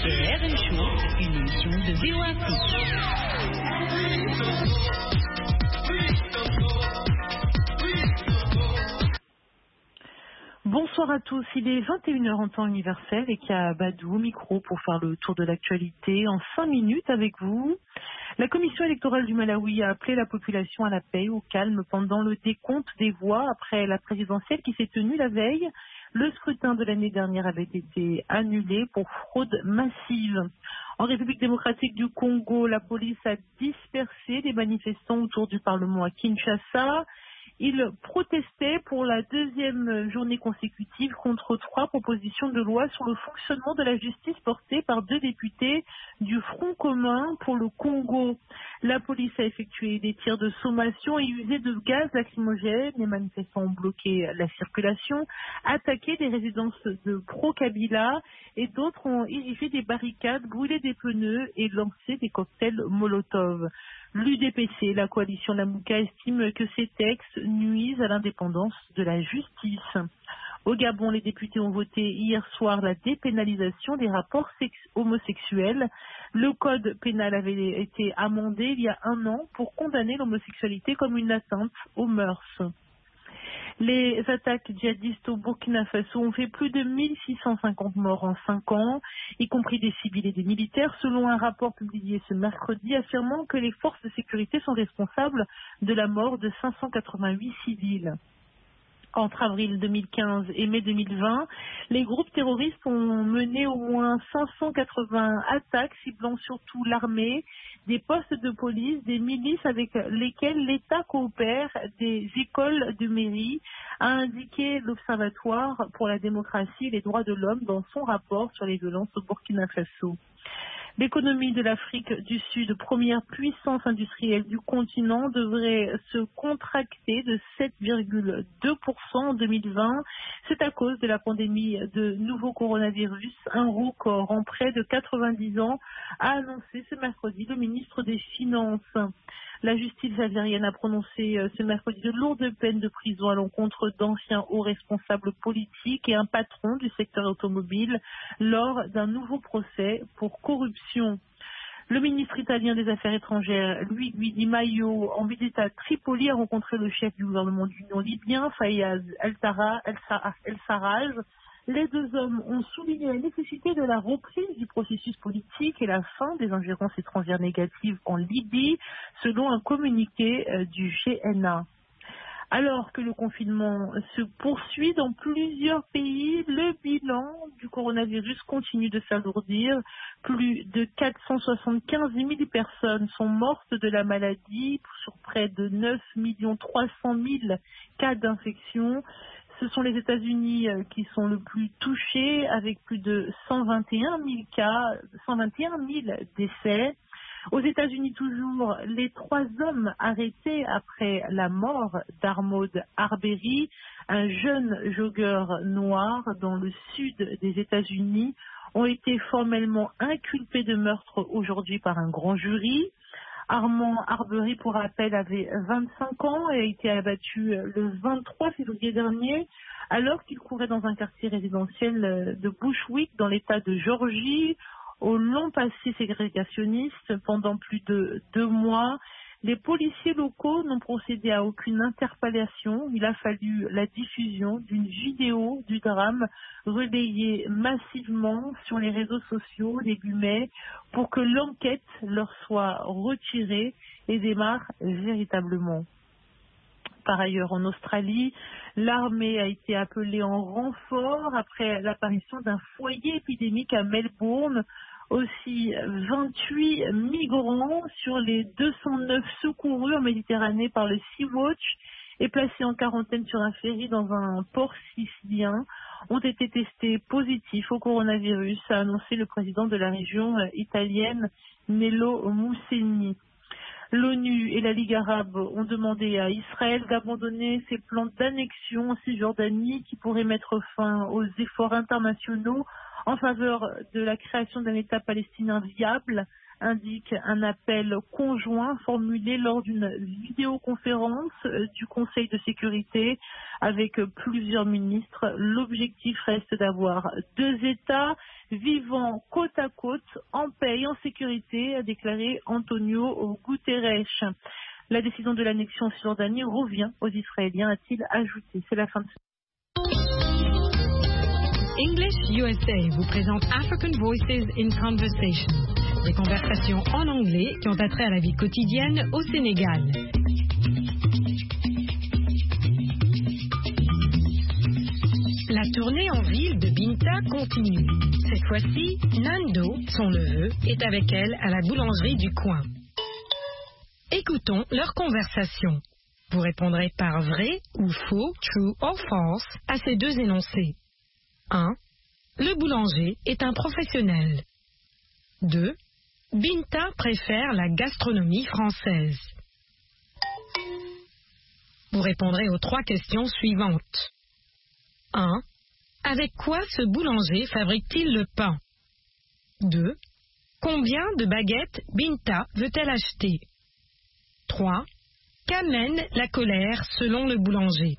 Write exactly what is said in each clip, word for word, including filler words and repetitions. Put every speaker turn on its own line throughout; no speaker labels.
R M Show, une émission de V O Afrique.
Bonsoir à tous, il est vingt et une heures en temps universel et qu'il y a Badou au micro pour faire le tour de l'actualité en cinq minutes avec vous. La commission électorale du Malawi a appelé la population à la paix, au calme pendant le décompte des voix après la présidentielle qui s'est tenue la veille. Le scrutin de l'année dernière avait été annulé pour fraude massive. En République démocratique du Congo, la police a dispersé les manifestants autour du Parlement à Kinshasa. Ils protestaient pour la deuxième journée consécutive contre trois propositions de loi sur le fonctionnement de la justice portées par deux députés du Front commun pour le Congo. La police a effectué des tirs de sommation et usé de gaz lacrymogène. Les manifestants ont bloqué la circulation, attaqué des résidences de pro-Kabila et d'autres ont érigé des barricades, brûlé des pneus et lancé des cocktails Molotov. L'U D P C, la coalition Lamouka, estime que ces textes nuisent à l'indépendance de la justice. Au Gabon, les députés ont voté hier soir la dépénalisation des rapports homosexuels. Le code pénal avait été amendé il y a un an pour condamner l'homosexualité comme une atteinte aux mœurs. Les attaques djihadistes au Burkina Faso ont fait plus de mille six cent cinquante morts en cinq ans, y compris des civils et des militaires, selon un rapport publié ce mercredi affirmant que les forces de sécurité sont responsables de la mort de cinq cent quatre-vingt-huit civils. Entre avril deux mille quinze et mai deux mille vingt, les groupes terroristes ont mené au moins cinq cent quatre-vingts attaques ciblant surtout l'armée, des postes de police, des milices avec lesquelles l'État coopère, des écoles de mairie, a indiqué l'Observatoire pour la démocratie et les droits de l'homme dans son rapport sur les violences au Burkina Faso. L'économie de l'Afrique du Sud, première puissance industrielle du continent, devrait se contracter de sept virgule deux pour cent en deux mille vingt. C'est à cause de la pandémie de nouveau coronavirus, un record en près de quatre-vingt-dix ans, a annoncé ce mercredi le ministre des Finances. La justice algérienne a prononcé ce mercredi de lourdes peines de prison à l'encontre d'anciens hauts responsables politiques et un patron du secteur automobile lors d'un nouveau procès pour corruption. Le ministre italien des Affaires étrangères, Luigi Di Maio, en visite à Tripoli, a rencontré le chef du gouvernement d'union libyen, Fayez El-Sarraj. Les deux hommes ont souligné la nécessité de la reprise du processus politique et la fin des ingérences étrangères négatives en Libye, selon un communiqué du G N A. Alors que le confinement se poursuit dans plusieurs pays, le bilan du coronavirus continue de s'alourdir. Plus de quatre cent soixante-quinze mille personnes sont mortes de la maladie sur près de neuf millions trois cent mille cas d'infection. Ce sont les États-Unis qui sont le plus touchés avec plus de cent vingt et un mille cas, cent vingt et un mille décès. Aux États-Unis toujours, les trois hommes arrêtés après la mort d'Ahmaud Arbery, un jeune jogueur noir dans le sud des États-Unis, ont été formellement inculpés de meurtre aujourd'hui par un grand jury. Armand Arbery, pour rappel, avait vingt-cinq ans et a été abattu le vingt-trois février dernier alors qu'il courait dans un quartier résidentiel de Bushwick dans l'État de Géorgie. Au long passé ségrégationniste, pendant plus de deux mois, les policiers locaux n'ont procédé à aucune interpellation. Il a fallu la diffusion d'une vidéo du drame relayée massivement sur les réseaux sociaux début mai pour que l'enquête leur soit retirée et démarre véritablement. Par ailleurs, en Australie, l'armée a été appelée en renfort après l'apparition d'un foyer épidémique à Melbourne. Aussi, vingt-huit migrants sur les deux cent neuf secourus en Méditerranée par le Sea-Watch et placés en quarantaine sur un ferry dans un port sicilien ont été testés positifs au coronavirus, a annoncé le président de la région italienne Nello Mussolini. L'ONU et la Ligue arabe ont demandé à Israël d'abandonner ses plans d'annexion en Cisjordanie qui pourraient mettre fin aux efforts internationaux en faveur de la création d'un État palestinien viable, indique un appel conjoint formulé lors d'une vidéoconférence du Conseil de sécurité avec plusieurs ministres. L'objectif reste d'avoir deux États vivant côte à côte, en paix et en sécurité, a déclaré Antonio Guterres. La décision de l'annexion en Cisjordanie revient aux Israéliens, a-t-il ajouté. C'est la fin de ce...
English U S A vous présente African Voices in Conversation, des conversations en anglais qui ont attrait à la vie quotidienne au Sénégal. La tournée en ville de Binta continue. Cette fois-ci, Nando, son neveu, est avec elle à la boulangerie du coin. Écoutons leur conversation. Vous répondrez par vrai ou faux, true or false, à ces deux énoncés. un. Le boulanger est un professionnel. deux. Binta préfère la gastronomie française. Vous répondrez aux trois questions suivantes. un. Avec quoi ce boulanger fabrique-t-il le pain? deux. Combien de baguettes Binta veut-elle acheter? trois. Qu'amène la colère selon le boulanger?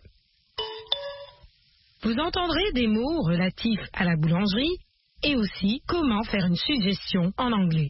Vous entendrez des mots relatifs à la boulangerie et aussi comment faire une suggestion en anglais.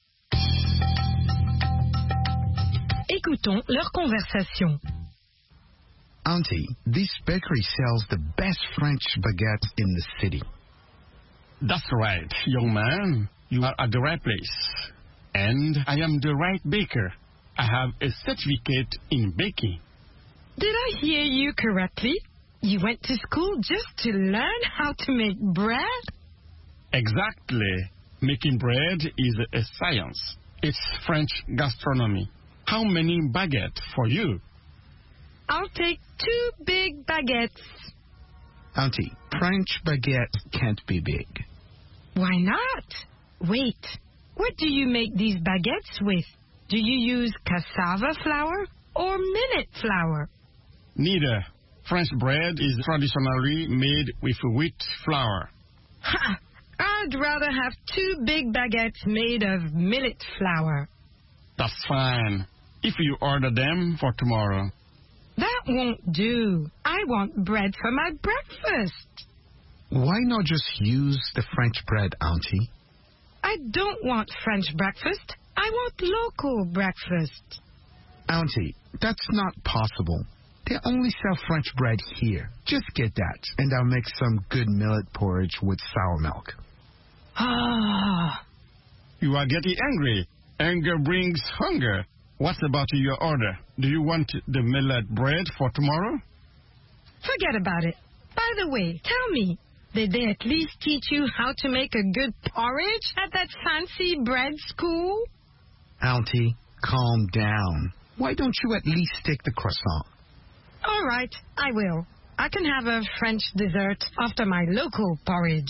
Écoutons leur conversation.
Auntie, this bakery sells the best French baguettes in the city.
That's right, young man. You are at the right place. And I am the right baker. I have a certificate in baking.
Did I hear you correctly? You went to school just to learn how to make bread?
Exactly. Making bread is a science. It's French gastronomy. How many baguettes for you?
I'll take two big baguettes.
Auntie, French baguette can't be big.
Why not? Wait, what do you make these baguettes with? Do you use cassava flour or millet flour?
Neither. French bread is traditionally made with wheat flour.
Ha! I'd rather have two big baguettes made of millet flour.
That's fine. If you order them for tomorrow.
That won't do. I want bread for my breakfast.
Why not just use the French bread, Auntie?
I don't want French breakfast. I want local breakfast.
Auntie, that's not possible. They only sell French bread here. Just get that, and I'll make some good millet porridge with sour milk.
Ah.
You are getting angry. Anger brings hunger. What's about your order? Do you want the millet bread for tomorrow?
Forget about it. By the way, tell me, did they at least teach you how to make a good porridge at that fancy bread school?
Auntie, calm down. Why don't you at least take the croissant?
All right, I will. I can have a French dessert after my local porridge.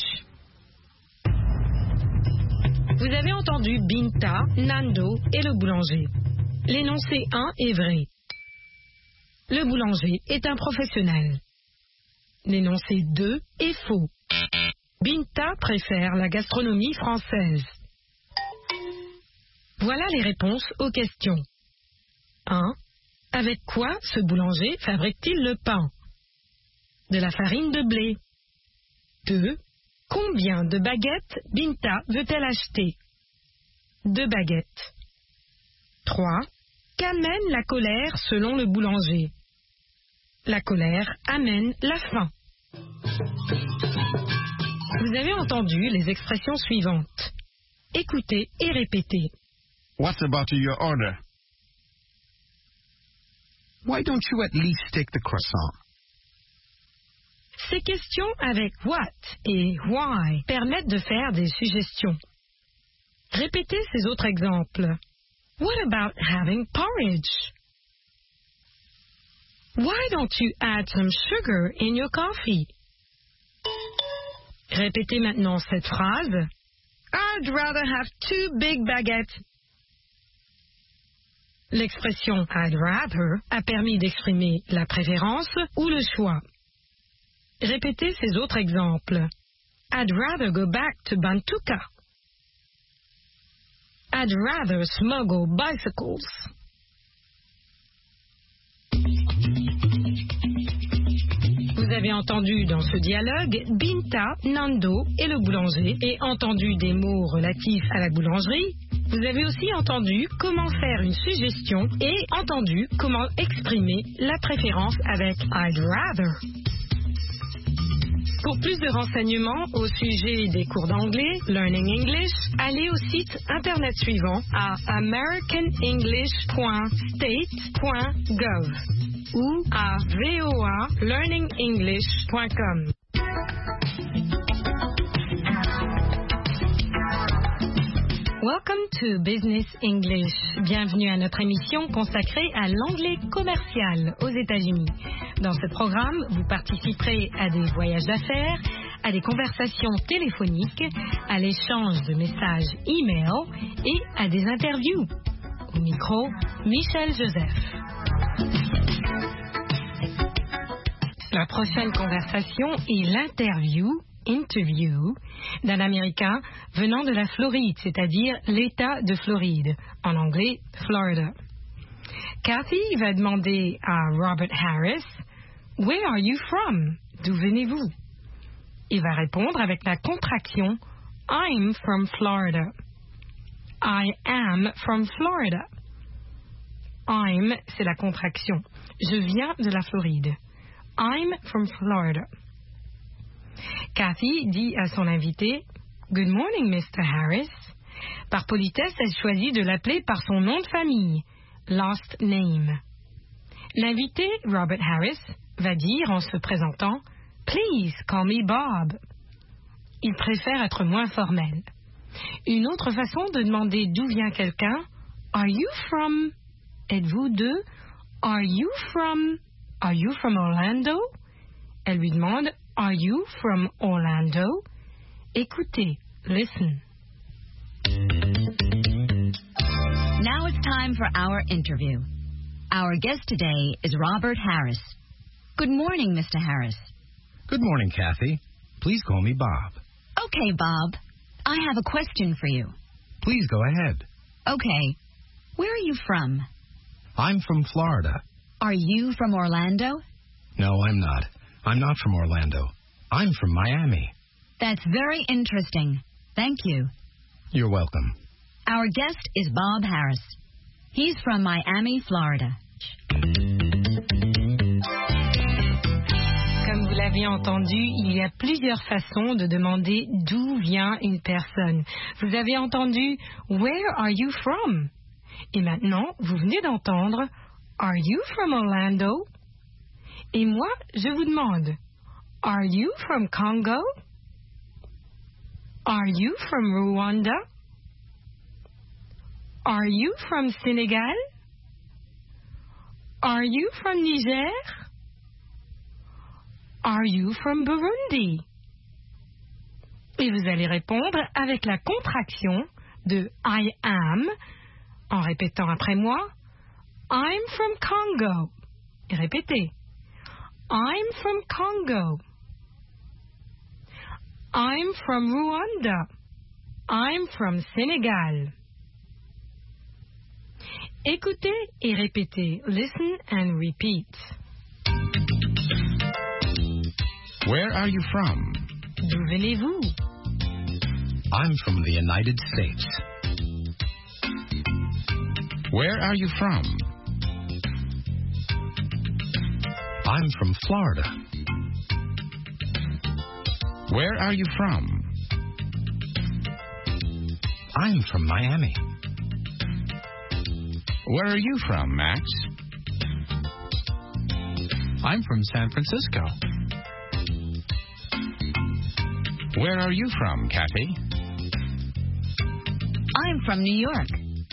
Vous avez entendu Binta, Nando et le boulanger. L'énoncé un est vrai. Le boulanger est un professionnel. L'énoncé deux est faux. Binta préfère la gastronomie française. Voilà les réponses aux questions. un. Avec quoi ce boulanger fabrique-t-il le pain? De la farine de blé. deux. Combien de baguettes Binta veut-elle acheter? Deux baguettes. trois. Qu'amène la colère selon le boulanger? La colère amène la faim. Vous avez entendu les expressions suivantes. Écoutez et répétez.
What's about your order?
Why don't you at least take the croissant?
Ces questions avec what et why permettent de faire des suggestions. Répétez ces autres exemples. What about having porridge? Why don't you add some sugar in your coffee? Répétez maintenant cette phrase. I'd rather have two big baguettes. L'expression I'd rather a permis d'exprimer la préférence ou le choix. Répétez ces autres exemples. I'd rather go back to Bantuka. I'd rather smuggle bicycles. Vous avez entendu dans ce dialogue Binta, Nando et le boulanger et entendu des mots relatifs à la boulangerie. Vous avez aussi entendu comment faire une suggestion et entendu comment exprimer la préférence avec I'd rather. Pour plus de renseignements au sujet des cours d'anglais, Learning English, allez au site internet suivant à american english point state point gov ou à voa learning english point com. Welcome to Business English. Bienvenue à notre émission consacrée à l'anglais commercial aux États-Unis. Dans ce programme, vous participerez à des voyages d'affaires, à des conversations téléphoniques, à l'échange de messages e-mail et à des interviews. Au micro, Michel Joseph. La prochaine conversation est l'interview interview d'un Américain venant de la Floride, c'est-à-dire l'État de Floride, en anglais Florida. Kathy va demander à Robert Harris, « Where are you from? D'où venez-vous? » Il va répondre avec la contraction « I'm from Florida. » I am from Florida. I'm, c'est la contraction. Je viens de la Floride. I'm from Florida. Kathy dit à son invité « Good morning, mister Harris ». Par politesse, elle choisit de l'appeler par son nom de famille, last name. L'invité, Robert Harris, va dire en se présentant « Please call me Bob ». Il préfère être moins formel. Une autre façon de demander d'où vient quelqu'un « Are you from » Êtes-vous de « Are you from » Are you from Orlando? Elle lui demande Are you from Orlando? Écoutez, listen.
Now it's time for our interview. Our guest today is Robert Harris. Good morning, Mister Harris.
Good morning, Kathy. Please call me Bob.
Okay, Bob. I have a question for you.
Please go ahead.
Okay. Where are you from?
I'm from Florida.
Are you from Orlando?
No, I'm not. I'm not from Orlando. I'm from Miami.
That's very interesting. Thank you.
You're welcome.
Our guest is Bob Harris. He's from Miami, Florida.
Comme vous l'avez entendu, il y a plusieurs façons de demander d'où vient une personne. Vous avez entendu « Where are you from ?» Et maintenant, vous venez d'entendre « Are you from Orlando ?» Et moi, je vous demande, Are you from Congo? Are you from Rwanda? Are you from Senegal? Are you from Niger? Are you from Burundi? Et vous allez répondre avec la contraction de I am, en répétant après moi, I'm from Congo. Et répétez. I'm from Congo. I'm from Rwanda. I'm from Senegal. Écoutez et répétez. Listen and repeat.
Where are you from?
D'où venez-vous?
I'm from the United States. Where are you from? I'm from Florida. Where are you from? I'm from Miami.
Where are you from, Max?
I'm from San Francisco.
Where are you from, Kathy?
I'm from New York.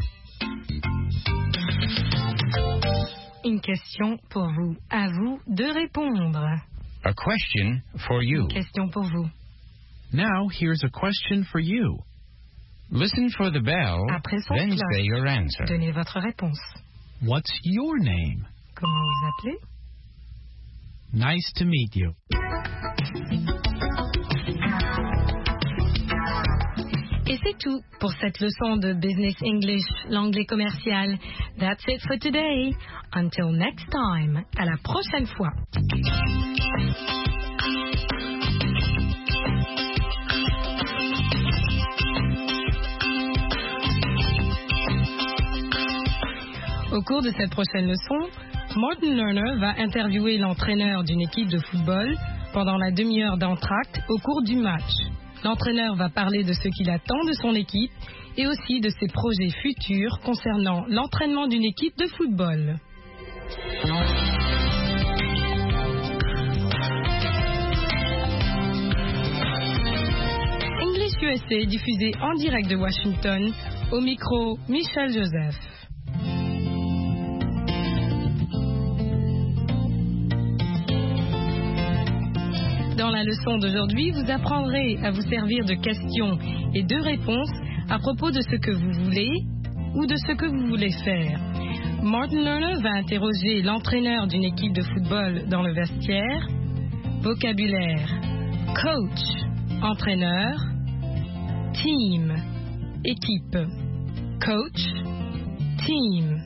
Une question pour vous. À vous de répondre.
A question for you.
Une question pour vous.
Now, here's a question for you.
Listen for the bell,
Après son
then
cloche,
say your answer.
donnez votre réponse.
What's your name?
Comment vous appelez?
Nice to meet you.
Et c'est tout pour cette leçon de Business English, l'anglais commercial. That's it for today. Until next time. À la prochaine fois. Au cours de cette prochaine leçon, Martin Lerner va interviewer l'entraîneur d'une équipe de football pendant la demi-heure d'entracte au cours du match. L'entraîneur va parler de ce qu'il attend de son équipe et aussi de ses projets futurs concernant l'entraînement d'une équipe de football. English U S A diffusé en direct de Washington, au micro Michel Joseph. Dans la leçon d'aujourd'hui, vous apprendrez à vous servir de questions et de réponses à propos de ce que vous voulez ou de ce que vous voulez faire. Martin Lerner va interroger l'entraîneur d'une équipe de football dans le vestiaire. Vocabulaire: coach, entraîneur; team, équipe; coach, team.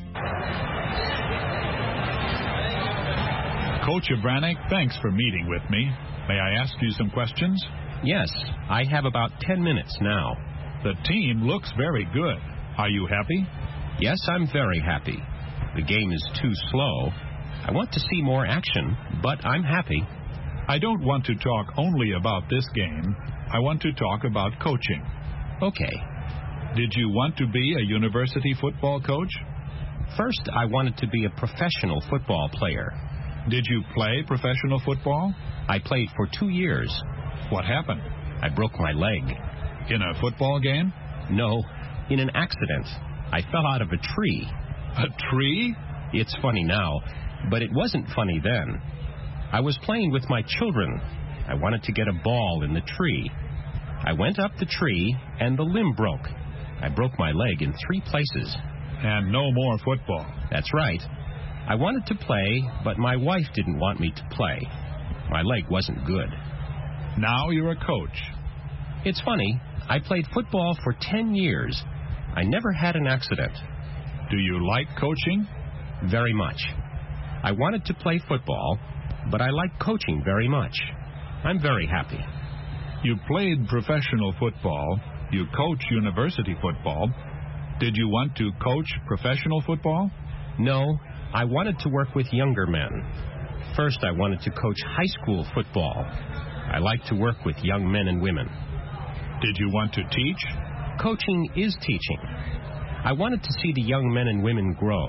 Coach Abranek, thanks for meeting with me. May I ask you some questions?
Yes, I have about ten minutes now.
The team looks very good. Are you happy?
Yes, I'm very happy. The game is too slow. I want to see more action, but I'm happy.
I don't want to talk only about this game. I want to talk about coaching.
Okay.
Did you want to be a university football coach?
First, I wanted to be a professional football player.
Did you play professional football?
I played for two years.
What happened?
I broke my leg.
In a football game?
No, in an accident. I fell out of a tree.
A tree?
It's funny now, but it wasn't funny then. I was playing with my children. I wanted to get a ball in the tree. I went up the tree, and the limb broke. I broke my leg in three places.
And no more football.
That's right. I wanted to play, but my wife didn't want me to play. My leg wasn't good.
Now you're a coach.
It's funny. I played football for ten years. I never had an accident.
Do you like coaching?
Very much. I wanted to play football, but I like coaching very much. I'm very happy.
You played professional football. You coach university football. Did you want to coach professional football?
No. I wanted to work with younger men. First, I wanted to coach high school football. I like to work with young men and women.
Did you want to teach?
Coaching is teaching. I wanted to see the young men and women grow.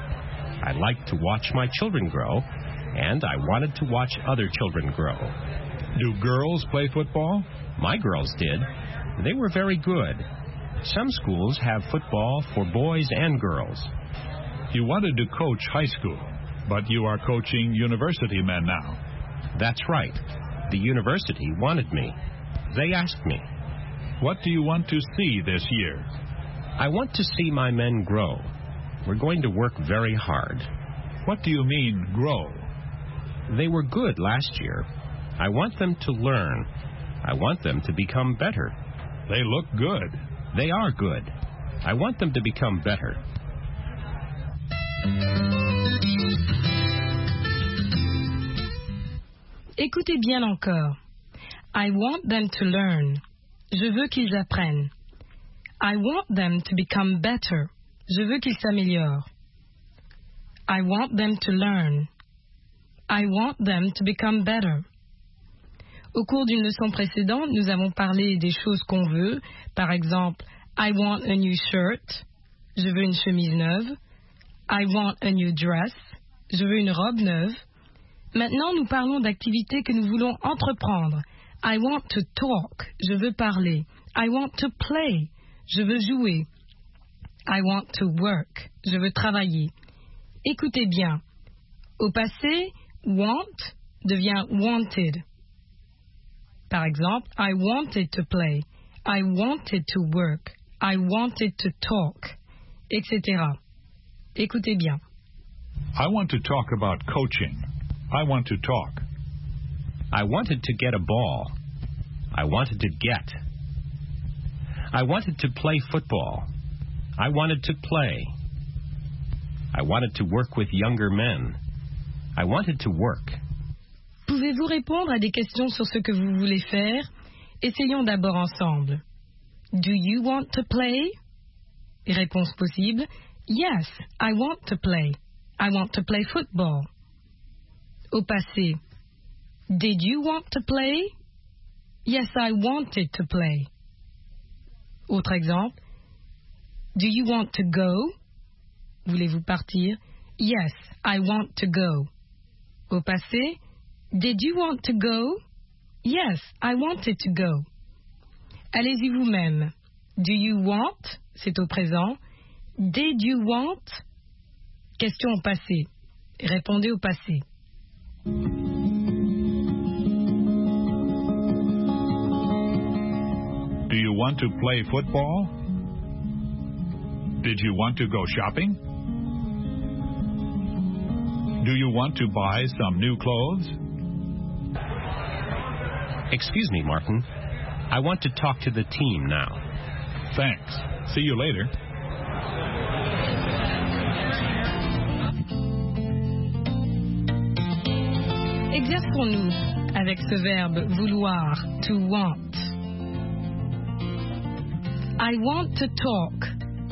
I liked to watch my children grow, and I wanted to watch other children grow.
Do girls play football?
My girls did. They were very good. Some schools have football for boys and girls.
You wanted to coach high school, but you are coaching university men now.
That's right. The university wanted me. They asked me.
What do you want to see this year?
I want to see my men grow. We're going to work very hard.
What do you mean, grow?
They were good last year. I want them to learn. I want them to become better.
They look good.
They are good. I want them to become better.
Écoutez bien encore. I want them to learn. Je veux qu'ils apprennent. I want them to become better. Je veux qu'ils s'améliorent. I want them to learn. I want them to become better. Au cours d'une leçon précédente, nous avons parlé des choses qu'on veut. Par exemple, I want a new shirt. Je veux une chemise neuve. I want a new dress. Je veux une robe neuve. Maintenant, nous parlons d'activités que nous voulons entreprendre. I want to talk. Je veux parler. I want to play. Je veux jouer. I want to work. Je veux travailler. Écoutez bien. Au passé, want devient wanted. Par exemple, I wanted to play. I wanted to work. I wanted to talk, et cetera. Écoutez bien.
I want to talk about coaching. I want to talk.
I wanted to get a ball. I wanted to get. I wanted to play football. I wanted to play. I wanted to work with younger men. I wanted to work.
Pouvez-vous répondre à des questions sur ce que vous voulez faire? Essayons d'abord ensemble. Do you want to play? Réponse possible. Yes, I want to play. I want to play football. Au passé. Did you want to play? Yes, I wanted to play. Autre exemple. Do you want to go? Voulez-vous partir? Yes, I want to go. Au passé. Did you want to go? Yes, I wanted to go. Allez-y vous-même. Do you want? C'est au présent. Did you want? Question au passé. Répondez au passé.
Do you want to play football? Did you want to go shopping? Do you want to buy some new clothes?
Excuse me, Martin. I want to talk to the team now.
Thanks. See you later.
Exerçons-nous avec ce verbe vouloir, to want. I want to talk.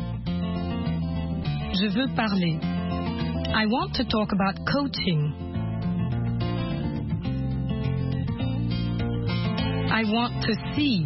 Je veux parler. I want to talk about coaching. I want to see.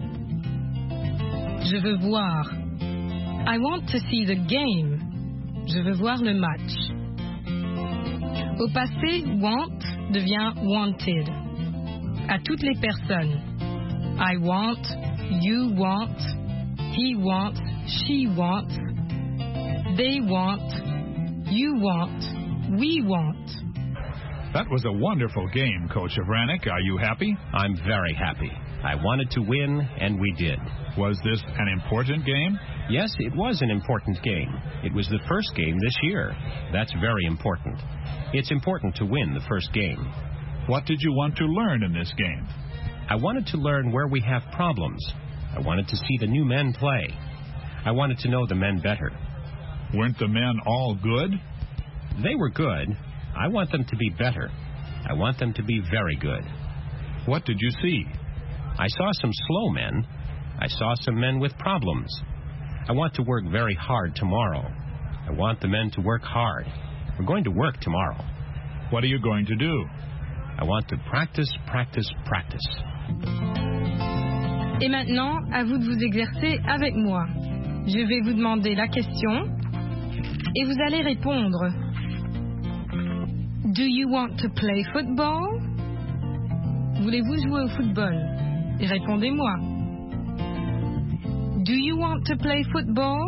Je veux voir. I want to see the game. Je veux voir le match. Au passé, want devient wanted. À toutes les personnes. I want, you want, he wants, she wants, they want, you want, we want.
That was a wonderful game, Coach Avranik. Are you happy?
I'm very happy. I wanted to win, and we did.
Was this an important game?
Yes, it was an important game. It was the first game this year. That's very important. It's important to win the first game.
What did you want to learn in this game?
I wanted to learn where we have problems. I wanted to see the new men play. I wanted to know the men better.
Weren't the men all good?
They were good. I want them to be better. I want them to be very good.
What did you see?
I saw some slow men. I saw some men with problems. I want to work very hard tomorrow. I want the men to work hard. We're going to work tomorrow.
What are you going to do?
I want to practice, practice, practice.
Et maintenant, à vous de vous exercer avec moi. Je vais vous demander la question et vous allez répondre. Do you want to play football? Voulez-vous jouer au football? Et répondez-moi. Do you want to play football?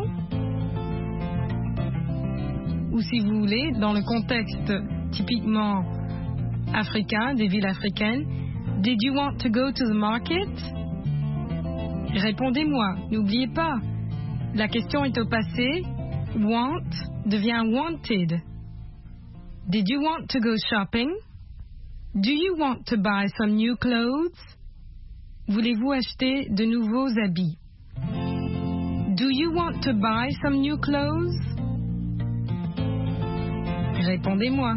Ou si vous voulez, dans le contexte typiquement africain, des villes africaines, did you want to go to the market? Répondez-moi, n'oubliez pas, la question est au passé, want devient wanted. Did you want to go shopping? Do you want to buy some new clothes? Voulez-vous acheter de nouveaux habits? Do you want to buy some new clothes? Répondez-moi.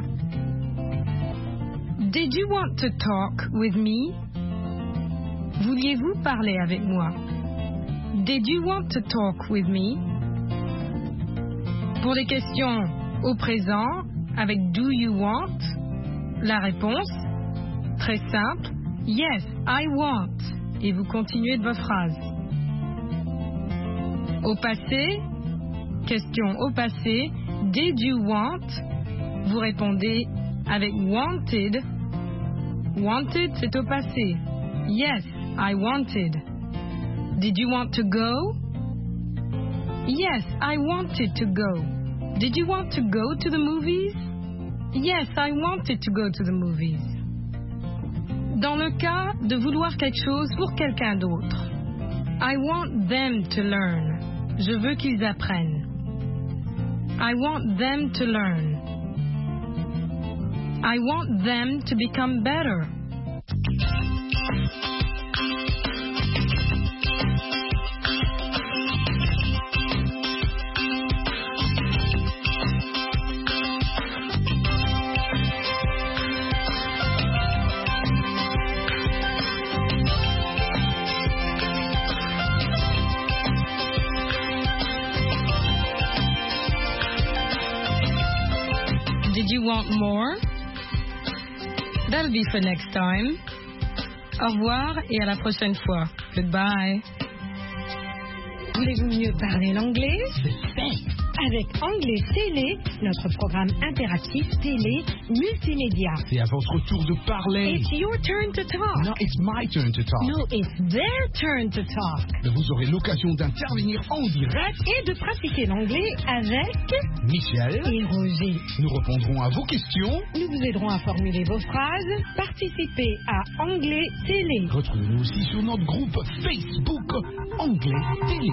Did you want to talk with me? Vouliez-vous parler avec moi? Did you want to talk with me? Pour les questions au présent, avec do you want, la réponse, très simple, yes, I want, et vous continuez de votre phrase. Au passé, question au passé, did you want, vous répondez avec wanted, wanted c'est au passé, yes, I wanted. Did you want to go? Yes, I wanted to go. Did you want to go to the movies? Yes, I wanted to go to the movies. Dans le cas de vouloir quelque chose pour quelqu'un d'autre, I want them to learn. Je veux qu'ils apprennent. I want them to learn. I want them to become better. want more? That'll be for next time. Au revoir et à la prochaine fois. Goodbye. Voulez-vous mieux parler l'anglais? Avec Anglais Télé, notre programme interactif télé multimédia.
C'est à votre tour de parler.
It's your turn to talk.
No, it's my turn to talk.
No, it's their turn to talk.
Vous aurez l'occasion d'intervenir en direct
et de pratiquer l'anglais avec
Michel
et Roger.
Nous répondrons à vos questions.
Nous vous aiderons à formuler vos phrases. Participez à Anglais Télé.
Retrouvez-nous aussi sur notre groupe Facebook Anglais Télé.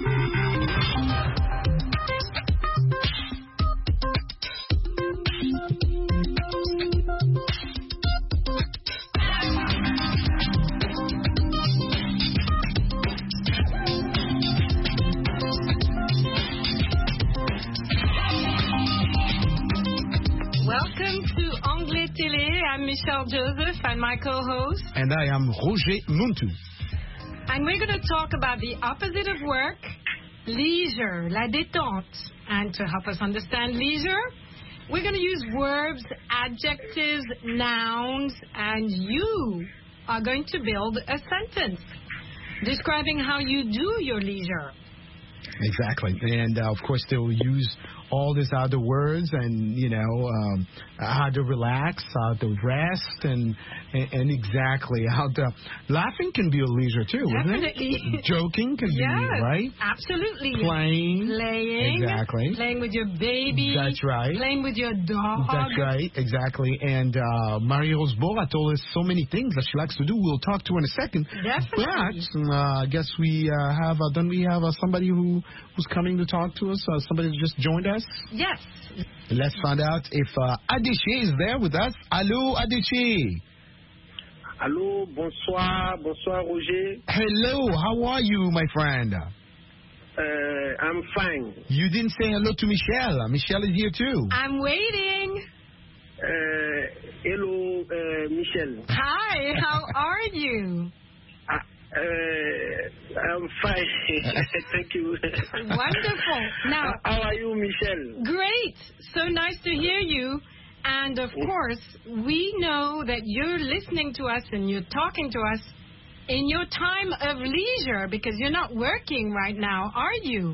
Welcome to Anglais Télé. I'm Michelle Joseph and my co-host.
And I am Roger Muntu.
And we're going to talk about the opposite of work, leisure, la détente. And to help us understand leisure, we're going to use verbs, adjectives, nouns, and you are going to build a sentence describing how you do your leisure.
Exactly. And, uh, of course, they will use all these other words and, you know, um, how to relax, how to rest, and, and and exactly how to... Laughing can be a leisure, too,
Definitely.
isn't it? Joking can
yes,
be, right?
Absolutely.
Playing.
Playing.
Exactly.
Playing with your baby.
That's right.
Playing with your dog.
That's right, exactly. And uh, Marie-Rose Bora told us so many things that she likes to do. We'll talk to her in a second.
Definitely.
But uh, I guess we uh, have, uh, don't we have uh, somebody who who's coming to talk to us? Uh, somebody who just joined us?
Yes.
Let's find out if uh, Adéché is there with us. Allô, Adéché.
Allô, bonsoir, bonsoir, Roger.
Hello, how are you, my friend?
Uh, I'm fine.
You didn't say hello to Michelle. Michelle is here too.
I'm waiting.
Uh, hello, uh, Michelle.
Hi, how are you?
Uh, uh, I'm fine. Thank you.
Wonderful. Now,
how are you, Michelle?
Great. So nice to hear you. And of course, we know that you're listening to us and you're talking to us in your time of leisure because you're not working right now, are you?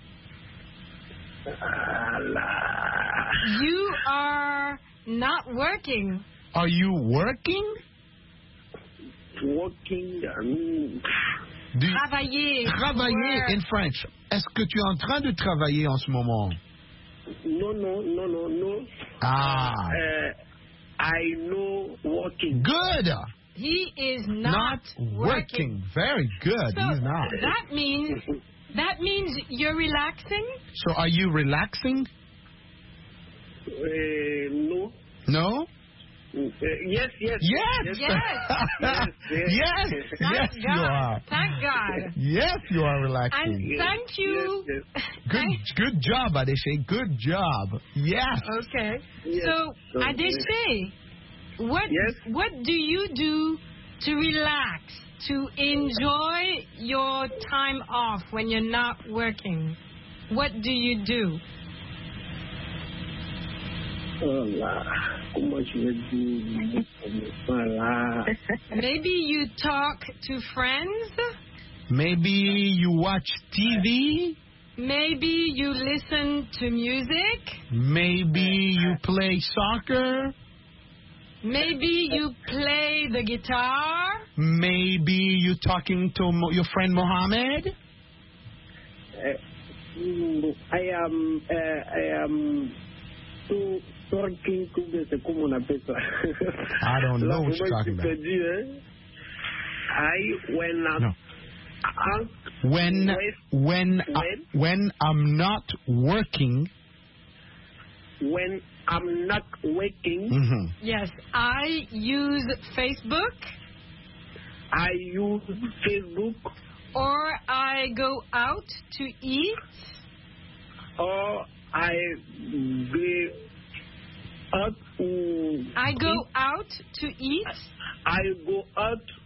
You are not working.
Are you working?
Working, I mean...
Du...
Travailler.
Travailler
work.
in French. Est-ce que tu es en train de travailler en ce moment?
No, no, no, no, no.
Ah.
Uh, I know working.
Good.
He is not,
not working.
working.
Very good.
So
He's not.
That means that means you're relaxing.
So are you relaxing?
Uh, no.
No.
Uh, yes, yes.
Yes.
Yes.
yes, yes.
Yes.
Thank
Yes,
God.
you are.
Thank God.
Yes, you are relaxing.
And
Yes,
thank you.
Yes, yes.
Good, good job, Adéché. Good job. Yes.
Okay.
Yes.
So,
So,
Adéché, what
Yes?
what do you do to relax, to enjoy your time off when you're not working? What do you do?
Oh là, comment je vais dire? Voilà.
Maybe you talk to friends.
Maybe you watch T V.
Maybe you listen to music.
Maybe you play soccer.
Maybe you play the guitar.
Maybe you're talking to Mo- your friend Mohammed.
Uh, mm, I am, uh, I am too talking to the, comment on appelle ça?
I don't know
Là,
what you're
moi,
talking
je
about.
peux dire, hein? I, when I'm,
No.
I'm
When
when,
when uh, when I'm not working.
when I'm not working,
Mm-hmm.
Yes, I use Facebook.
I use Facebook,
Or I go out to eat.
or I go out to
I go out to eat.
I go out